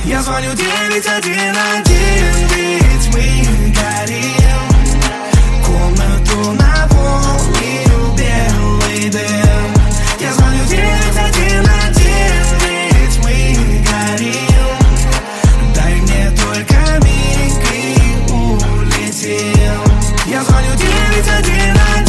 Я звоню 911, ведь мы горим. Комнату наполнил белый дым. Я звоню 911, ведь мы горим. Дай мне только миг и улетим. Я звоню 911.